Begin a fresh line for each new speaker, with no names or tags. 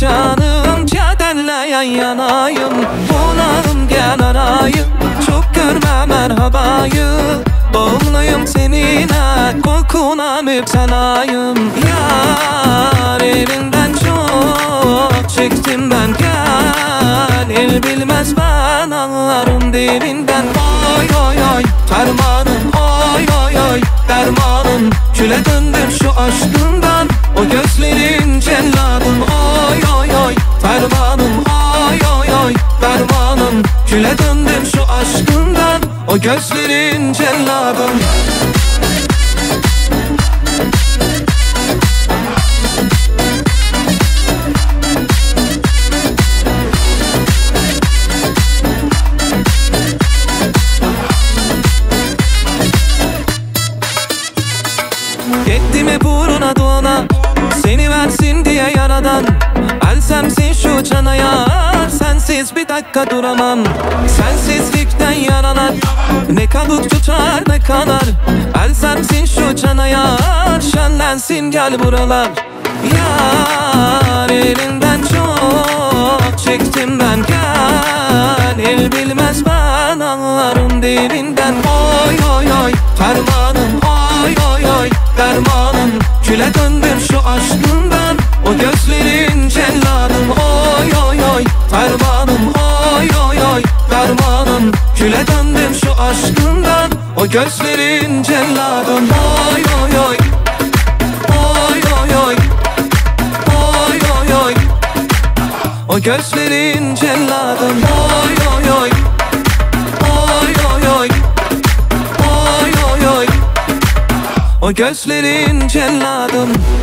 canım, cadenle yan yanayım. Bulalım gel arayım, çok görme merhabayı. Bağımlıyım seninle, kokuna müptelayım. Yar elinden çok çektim ben, gel el bilmez ben anlarım derinden. Oy oy oy fermanım, oy oy oy dermanım. Küle döndüm şu aşkından, o gözlerin celladım. Oy oy oy fermanım, oy oy oy dermanım. Küle döndüm şu aşkından, o gözlerin celladım. Yetti mi buruna dona, seni versin diye yaradan. Elsemsin şu canaya, sensiz bir dakika duramam. Sensizlikten yaralar, ne kabuk tutar ne kanar. Elsemsin şu canaya, şenlensin gel buralar. Yar elinden çok çektim ben, gel el bilmez ben anlarım derinden. Oy oy oy fermanım, oy oy oy dermanım. Küle döndüm şu aşkından, o gözlerin celladım. Oy oy oy fermanım, oy oy oy dermanım. Küle döndüm şu aşkından, o gözlerin celladım. Oy oy oy, oy oy oy, oy oy oy, o gözlerin celladım. Oy oy oy, oy oy oy, oy oy oy, o gözlerin celladım.